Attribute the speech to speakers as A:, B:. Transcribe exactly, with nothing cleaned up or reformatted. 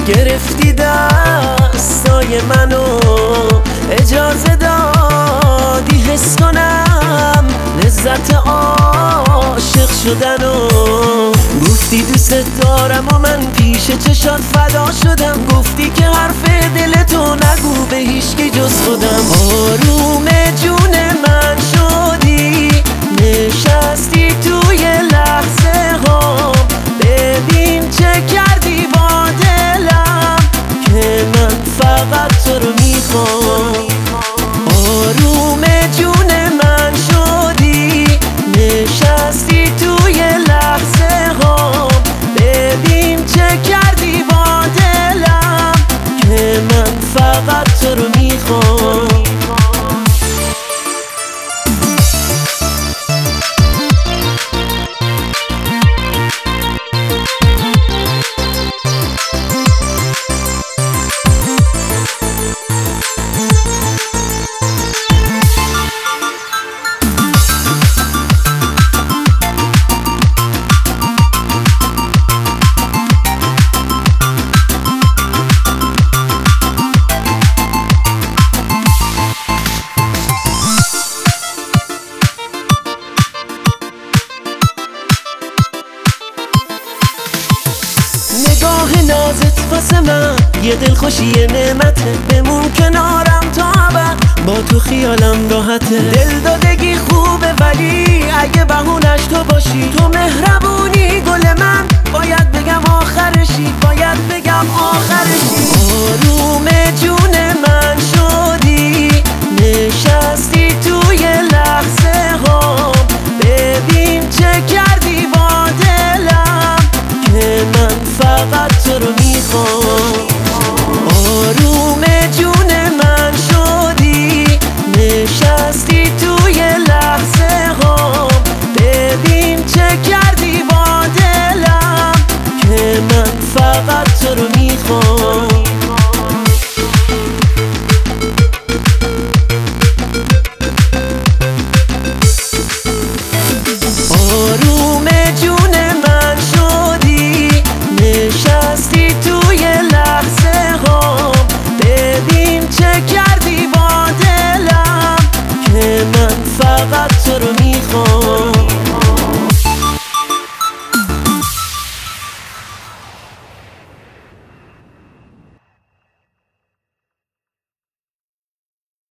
A: گرفتی دستای منو، اجازه دادی حس کنم لذت عاشق شدنو. گفتی دوست دارم و من پیش چشات فدا شدم، گفتی که حرف دلتو نگو به هیچکی جز خودم. آروم جون من شدی، نشستی توی لحظه ها، ببین چه کردی با دلم که من فقط تو رو میخوام. آروم جون من شدی، نشستی توی لحظه ها، ببین چه کردی با دلم که من فقط تو رو میخوام. نگاه نازت واسه من یه دلخوشی نعمته، بمون کنارم تا ابد با تو خیالم راحته. دل دادگی خوبه ولی اگه بهونش تو باشی، تو مهربونی گل من، باید بگم آخرشی، باید بگم آخرشی. آروم جون من شدی، نشستی توی لحظه ها، ببین چه کردی با دلم که من فقط تو رو میخوام. آروم جون من شدی، نشستی توی لحظه ها، ببین چه کردی با دلم که من فقط تو رو میخوام. آروم جون من شدی، نشستی توی لحظه ها، ببین چه کردی با دلم که من فقط تو رو میخوام.